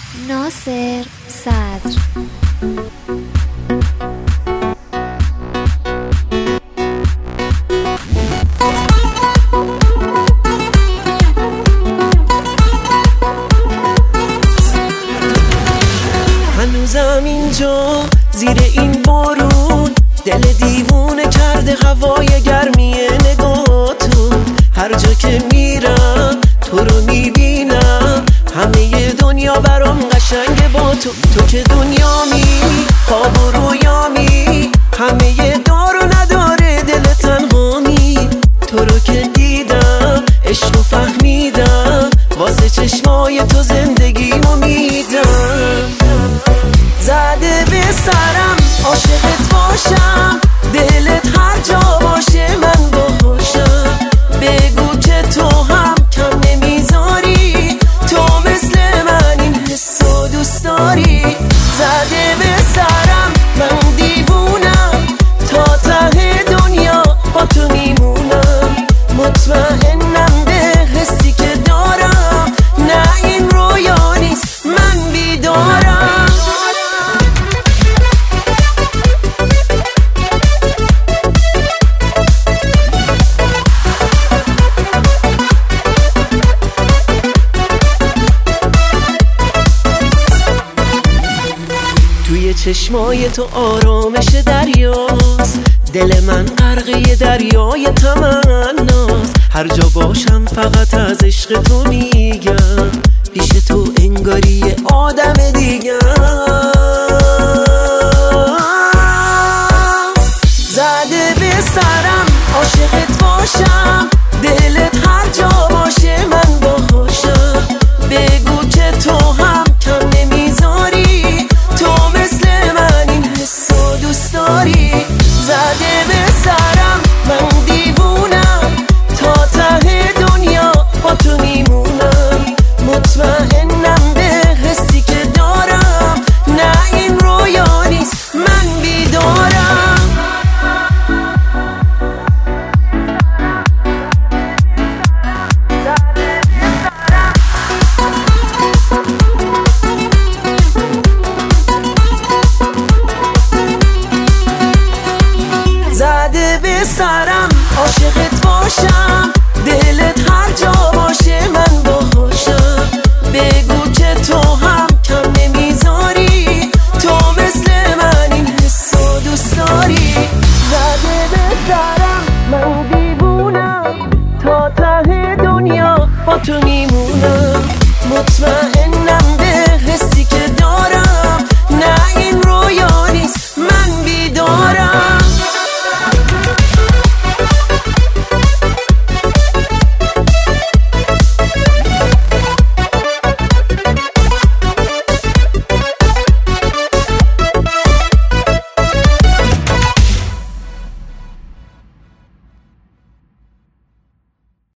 ناصر صدر. هنوزم اینجا زیر این بارون، دل دیوونه کرده هوای گرمی نگاهتون. هر جا که میرم تو رو میبینم، همه دنیا برام قشنگه با تو. تو که دنیامی، خواب و رویامی، همه دار و نداره دل تنهامی. تو رو که دیدم عشق و فهمیدم، واسه چشمای تو زندگیمو میدم. زده به سرم عاشقت باشم، دلت هر جا باشه من باهاشم. بگو که تو هم کم نمیذاری، تو مثل من این حسو دوست داری. زده به سرم من دیوونم، تا ته دنیا با تو میمونم. مطمئنم به حسی که دارم، نه این رویا نیست من بیدارم. توی چشمای تو آرامش دریاست، دل من غرقه دریای تمناست. هر جا باشم فقط از عشق تو میگم، پیش تو انگاری